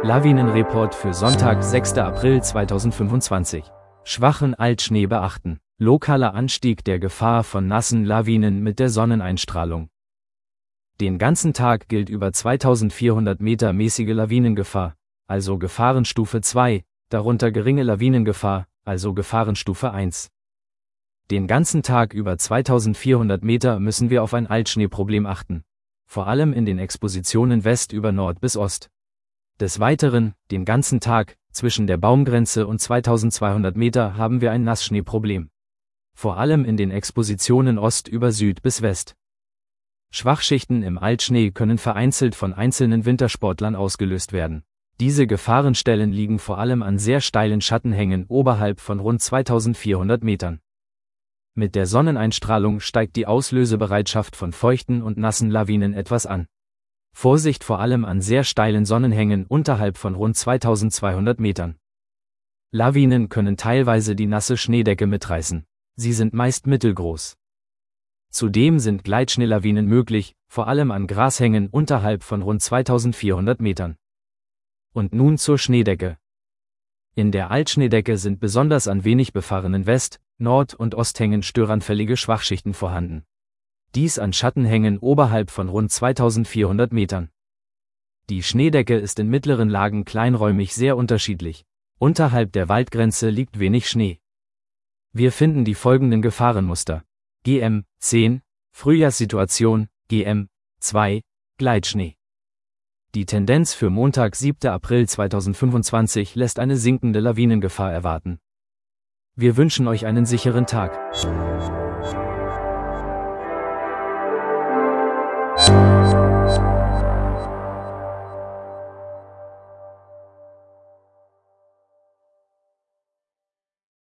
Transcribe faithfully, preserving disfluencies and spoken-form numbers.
Lawinenreport für Sonntag, sechster April zweitausendfünfundzwanzig. Schwachen Altschnee beachten. Lokaler Anstieg der Gefahr von nassen Lawinen mit der Sonneneinstrahlung. Den ganzen Tag gilt über zweitausendvierhundert Meter mäßige Lawinengefahr, also Gefahrenstufe zwei, darunter geringe Lawinengefahr, also Gefahrenstufe eins. Den ganzen Tag über zweitausendvierhundert Meter müssen wir auf ein Altschneeproblem achten, vor allem in den Expositionen West über Nord bis Ost. Des Weiteren, den ganzen Tag, zwischen der Baumgrenze und zweitausendzweihundert Meter haben wir ein Nassschneeproblem. Vor allem in den Expositionen Ost über Süd bis West. Schwachschichten im Altschnee können vereinzelt von einzelnen Wintersportlern ausgelöst werden. Diese Gefahrenstellen liegen vor allem an sehr steilen Schattenhängen oberhalb von rund zweitausendvierhundert Metern. Mit der Sonneneinstrahlung steigt die Auslösebereitschaft von feuchten und nassen Lawinen etwas an. Vorsicht vor allem an sehr steilen Sonnenhängen unterhalb von rund zweitausendzweihundert Metern. Lawinen können teilweise die nasse Schneedecke mitreißen. Sie sind meist mittelgroß. Zudem sind Gleitschneelawinen möglich, vor allem an Grashängen unterhalb von rund zweitausendvierhundert Metern. Und nun zur Schneedecke. In der Altschneedecke sind besonders an wenig befahrenen West-, Nord- und Osthängen störanfällige Schwachschichten vorhanden. Dies an Schattenhängen oberhalb von rund zweitausendvierhundert Metern. Die Schneedecke ist in mittleren Lagen kleinräumig sehr unterschiedlich. Unterhalb der Waldgrenze liegt wenig Schnee. Wir finden die folgenden Gefahrenmuster: G M zehn, Frühjahrssituation, G M zwei, Gleitschnee. Die Tendenz für Montag, siebter April zweitausendfünfundzwanzig lässt eine sinkende Lawinengefahr erwarten. Wir wünschen euch einen sicheren Tag.